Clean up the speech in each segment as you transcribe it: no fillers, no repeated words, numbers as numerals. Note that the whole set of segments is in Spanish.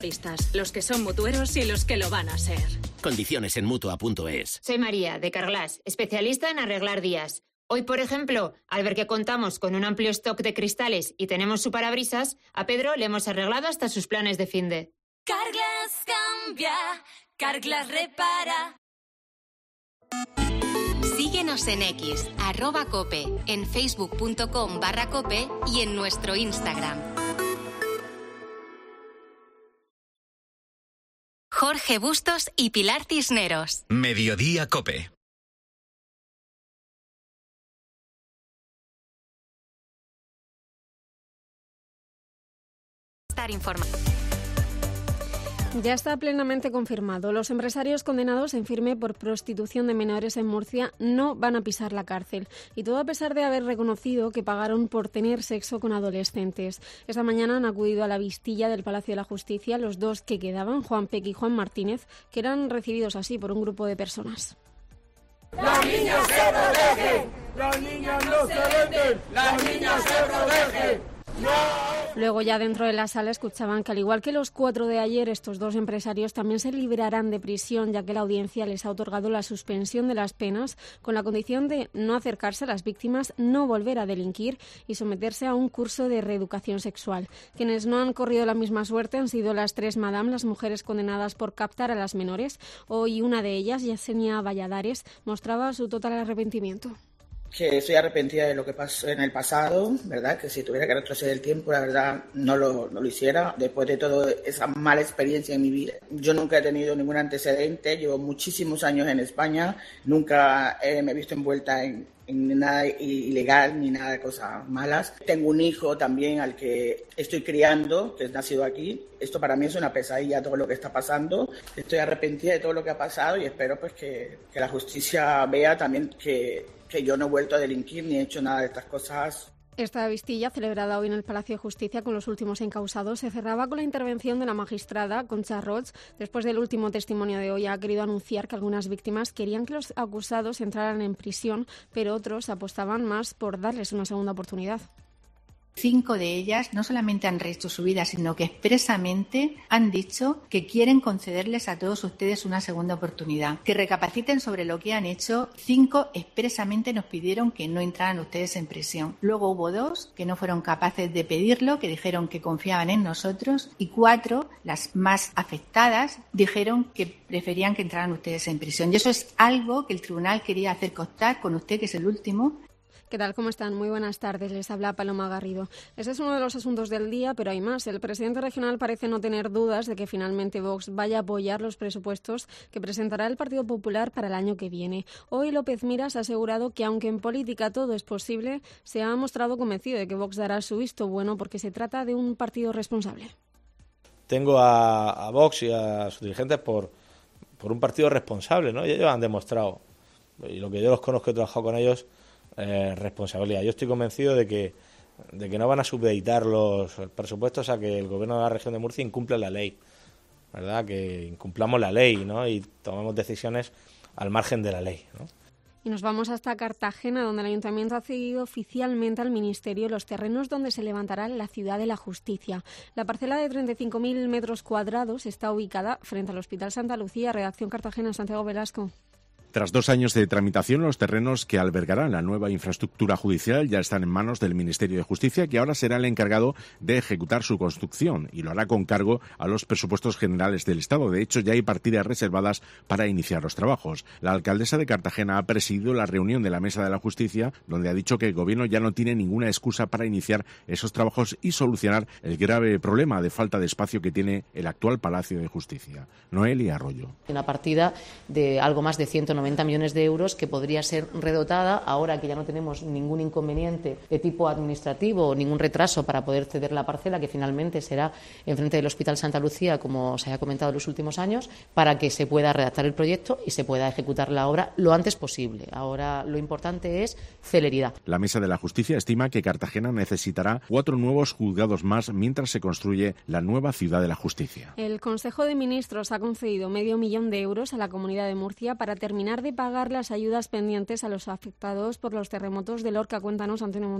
Los que son mutueros y los que lo van a ser. Condiciones en Mutua.es. Soy María, de Carglass, especialista en arreglar días. Hoy, por ejemplo, al ver que contamos con un amplio stock de cristales y tenemos su parabrisas, a Pedro le hemos arreglado hasta sus planes de finde. Carglass cambia, Carglass repara. Síguenos en X, @cope, en facebook.com/cope y en nuestro Instagram. Jorge Bustos y Pilar Cisneros. Mediodía Cope. Estar informado. Ya está plenamente confirmado. Los empresarios condenados en firme por prostitución de menores en Murcia no van a pisar la cárcel. Y todo a pesar de haber reconocido que pagaron por tener sexo con adolescentes. Esta mañana han acudido a la Vistilla del Palacio de la Justicia los dos que quedaban, Juan Peque y Juan Martínez, que eran recibidos así por un grupo de personas. ¡Las niñas se protegen! ¡Las niñas no se venden! ¡Las niñas se protegen! Luego, ya dentro de la sala, escuchaban que al igual que los 4 de ayer, estos dos empresarios también se librarán de prisión, ya que la audiencia les ha otorgado la suspensión de las penas con la condición de no acercarse a las víctimas, no volver a delinquir y someterse a un curso de reeducación sexual. Quienes no han corrido la misma suerte han sido las 3 madame, las mujeres condenadas por captar a las menores. Hoy una de ellas, Yesenia Valladares, mostraba su total arrepentimiento. Que estoy arrepentida de lo que pasó en el pasado, ¿verdad? Que si tuviera que retroceder el tiempo, la verdad, no lo hiciera. Después de toda esa mala experiencia en mi vida. Yo nunca he tenido ningún antecedente, llevo muchísimos años en España, nunca me he visto envuelta en nada ilegal ni nada de cosas malas. Tengo un hijo también al que estoy criando, que es nacido aquí. Esto para mí es una pesadilla, todo lo que está pasando. Estoy arrepentida de todo lo que ha pasado y espero pues que la justicia vea también que yo no he vuelto a delinquir ni he hecho nada de estas cosas. Esta vistilla, celebrada hoy en el Palacio de Justicia con los últimos encausados, se cerraba con la intervención de la magistrada Concha Roig. Después del último testimonio de hoy, ha querido anunciar que algunas víctimas querían que los acusados entraran en prisión, pero otros apostaban más por darles una segunda oportunidad. 5 de ellas no solamente han rehecho su vida, sino que expresamente han dicho que quieren concederles a todos ustedes una segunda oportunidad, que recapaciten sobre lo que han hecho. 5 expresamente nos pidieron que no entraran ustedes en prisión. Luego hubo 2 que no fueron capaces de pedirlo, que dijeron que confiaban en nosotros, y 4, las más afectadas, dijeron que preferían que entraran ustedes en prisión. Y eso es algo que el tribunal quería hacer constar con usted, que es el último. ¿Qué tal? ¿Cómo están? Muy buenas tardes. Les habla Paloma Garrido. Ese es uno de los asuntos del día, pero hay más. El presidente regional parece no tener dudas de que finalmente Vox vaya a apoyar los presupuestos que presentará el Partido Popular para el año que viene. Hoy López Miras ha asegurado que, aunque en política todo es posible, se ha mostrado convencido de que Vox dará su visto bueno porque se trata de un partido responsable. Tengo a Vox y a sus dirigentes por un partido responsable, ¿no? Y ellos han demostrado, y lo que yo los conozco, he trabajado con ellos, responsabilidad. Yo estoy convencido de que no van a supeditar los presupuestos a que el gobierno de la región de Murcia incumpla la ley, ¿verdad? Que incumplamos la ley, ¿no? Y tomemos decisiones al margen de la ley, ¿no? Y nos vamos hasta Cartagena, donde el Ayuntamiento ha cedido oficialmente al Ministerio los terrenos donde se levantará la Ciudad de la Justicia. La parcela de 35.000 metros cuadrados está ubicada frente al Hospital Santa Lucía. Redacción Cartagena, Santiago Velasco. Tras 2 años de tramitación, los terrenos que albergarán la nueva infraestructura judicial ya están en manos del Ministerio de Justicia, que ahora será el encargado de ejecutar su construcción y lo hará con cargo a los presupuestos generales del Estado. De hecho, ya hay partidas reservadas para iniciar los trabajos. La alcaldesa de Cartagena ha presidido la reunión de la Mesa de la Justicia, donde ha dicho que el Gobierno ya no tiene ninguna excusa para iniciar esos trabajos y solucionar el grave problema de falta de espacio que tiene el actual Palacio de Justicia. Noelia Arroyo. Una partida de algo más de 190 millones de euros que podría ser redotada ahora que ya no tenemos ningún inconveniente de tipo administrativo o ningún retraso para poder ceder la parcela, que finalmente será enfrente del Hospital Santa Lucía, como se haya comentado en los últimos años, para que se pueda redactar el proyecto y se pueda ejecutar la obra lo antes posible. Ahora lo importante es celeridad. La Mesa de la Justicia estima que Cartagena necesitará 4 nuevos juzgados más mientras se construye la nueva Ciudad de la Justicia. El Consejo de Ministros ha concedido $500.000 de euros a la Comunidad de Murcia para terminar de pagar las ayudas pendientes a los afectados por los terremotos de Lorca. Cuéntanos, Antonio Montoro.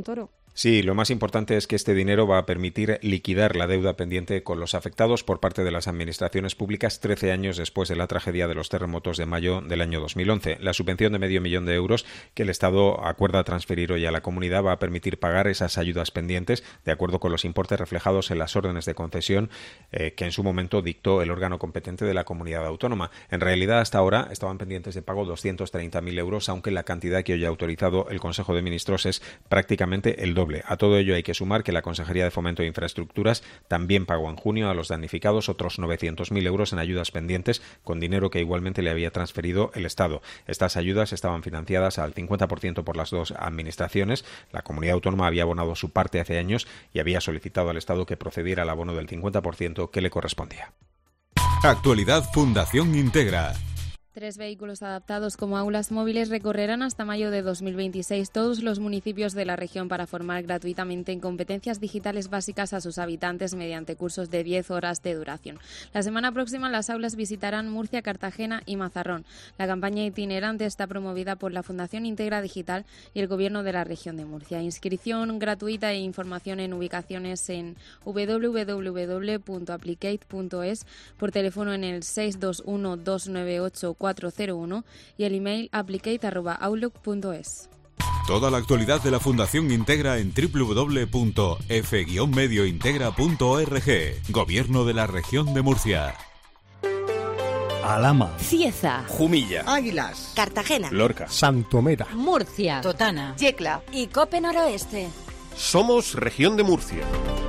Sí, lo más importante es que este dinero va a permitir liquidar la deuda pendiente con los afectados por parte de las administraciones públicas 13 años después de la tragedia de los terremotos de mayo del año 2011. La subvención de $500,000 de euros que el Estado acuerda transferir hoy a la comunidad va a permitir pagar esas ayudas pendientes de acuerdo con los importes reflejados en las órdenes de concesión que en su momento dictó el órgano competente de la comunidad autónoma. En realidad, hasta ahora estaban pendientes de pago 230.000 euros, aunque la cantidad que hoy ha autorizado el Consejo de Ministros es prácticamente el doble. A todo ello hay que sumar que la Consejería de Fomento e Infraestructuras también pagó en junio a los damnificados otros 900.000 euros en ayudas pendientes, con dinero que igualmente le había transferido el Estado. Estas ayudas estaban financiadas al 50% por las dos administraciones. La comunidad autónoma había abonado su parte hace años y había solicitado al Estado que procediera al abono del 50% que le correspondía. Actualidad Fundación Integra. 3 vehículos adaptados como aulas móviles recorrerán hasta mayo de 2026 todos los municipios de la región para formar gratuitamente en competencias digitales básicas a sus habitantes mediante cursos de 10 horas de duración. La semana próxima las aulas visitarán Murcia, Cartagena y Mazarrón. La campaña itinerante está promovida por la Fundación Integra Digital y el Gobierno de la región de Murcia. Inscripción gratuita e información en ubicaciones en www.applicate.es, por teléfono en el 621 298 401 y el email applicate@outlook.es. Toda la actualidad de la Fundación Integra en www.f-mediointegra.org. Gobierno de la región de Murcia. Alhama, Cieza, Jumilla, Águilas, Cartagena, Lorca, Santomera, Murcia, Totana, Yecla y Cope Noroeste. Somos Región de Murcia.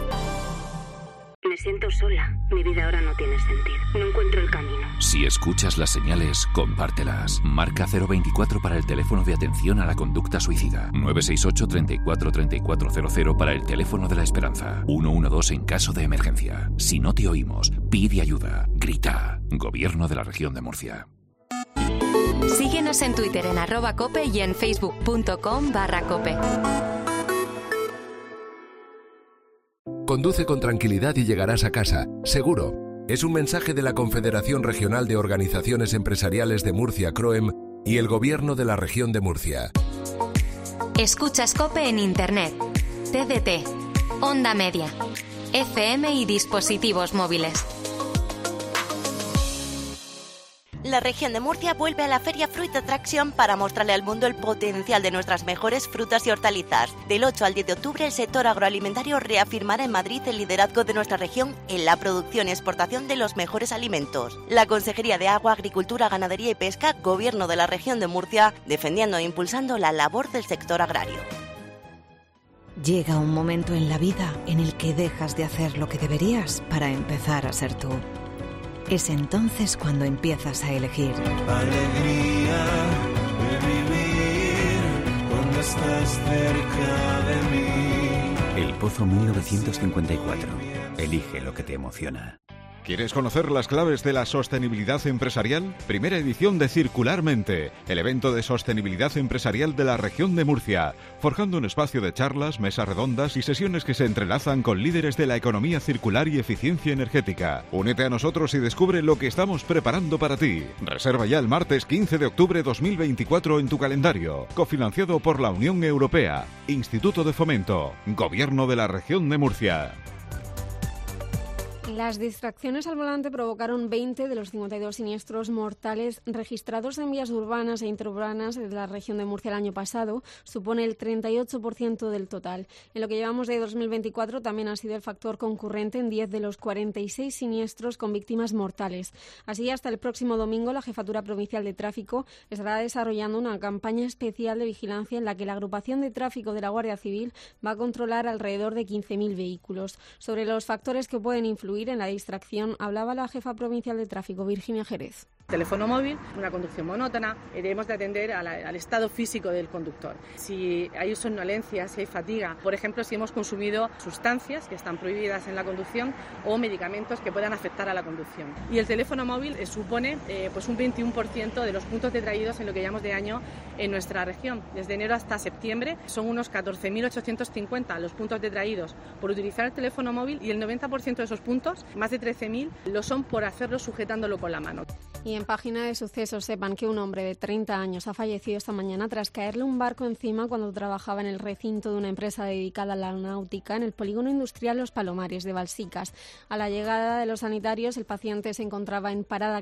Me siento sola. Mi vida ahora no tiene sentido. No encuentro el camino. Si escuchas las señales, compártelas. Marca 024 para el teléfono de atención a la conducta suicida. 968 34 3400 para el teléfono de la esperanza. 112 en caso de emergencia. Si no te oímos, pide ayuda. Grita. Gobierno de la región de Murcia. Síguenos en Twitter en @cope y en facebook.com/cope. Conduce con tranquilidad y llegarás a casa, seguro. Es un mensaje de la Confederación Regional de Organizaciones Empresariales de Murcia, CROEM, y el Gobierno de la región de Murcia. Escuchas COPE en Internet, TDT, Onda Media, FM y dispositivos móviles. La región de Murcia vuelve a la Feria Fruit Attraction para mostrarle al mundo el potencial de nuestras mejores frutas y hortalizas. Del 8 al 10 de octubre, el sector agroalimentario reafirmará en Madrid el liderazgo de nuestra región en la producción y exportación de los mejores alimentos. La Consejería de Agua, Agricultura, Ganadería y Pesca, Gobierno de la región de Murcia, defendiendo e impulsando la labor del sector agrario. Llega un momento en la vida en el que dejas de hacer lo que deberías para empezar a ser tú. Es entonces cuando empiezas a elegir. Alegría de vivir cuando estás cerca de mí. El Pozo 1954. Elige lo que te emociona. ¿Quieres conocer las claves de la sostenibilidad empresarial? Primera edición de Circularmente, el evento de sostenibilidad empresarial de la región de Murcia, forjando un espacio de charlas, mesas redondas y sesiones que se entrelazan con líderes de la economía circular y eficiencia energética. Únete a nosotros y descubre lo que estamos preparando para ti. Reserva ya el martes 15 de octubre 2024 en tu calendario. Cofinanciado por la Unión Europea, Instituto de Fomento, Gobierno de la región de Murcia. Las distracciones al volante provocaron 20 de los 52 siniestros mortales registrados en vías urbanas e interurbanas de la región de Murcia el año pasado. Supone el 38% del total. En lo que llevamos de 2024 también ha sido el factor concurrente en 10 de los 46 siniestros con víctimas mortales. Así, hasta el próximo domingo, la Jefatura Provincial de Tráfico estará desarrollando una campaña especial de vigilancia en la que la agrupación de tráfico de la Guardia Civil va a controlar alrededor de 15.000 vehículos. Sobre los factores que pueden influir en la distracción hablaba la jefa provincial de tráfico, Virginia Jerez. Teléfono móvil, una conducción monótona, debemos de atender al estado físico del conductor. Si hay somnolencia, si hay fatiga, por ejemplo, si hemos consumido sustancias que están prohibidas en la conducción o medicamentos que puedan afectar a la conducción. Y el teléfono móvil supone pues un 21% de los puntos detraídos en lo que llamamos de año en nuestra región. Desde enero hasta septiembre son unos 14.850 los puntos detraídos por utilizar el teléfono móvil y el 90% de esos puntos, más de 13.000, lo son por hacerlo sujetándolo con la mano. Y en página de sucesos sepan que un hombre de 30 años ha fallecido esta mañana tras caerle un barco encima cuando trabajaba en el recinto de una empresa dedicada a la náutica en el polígono industrial Los Palomares de Balsicas. A la llegada de los sanitarios, el paciente se encontraba en parada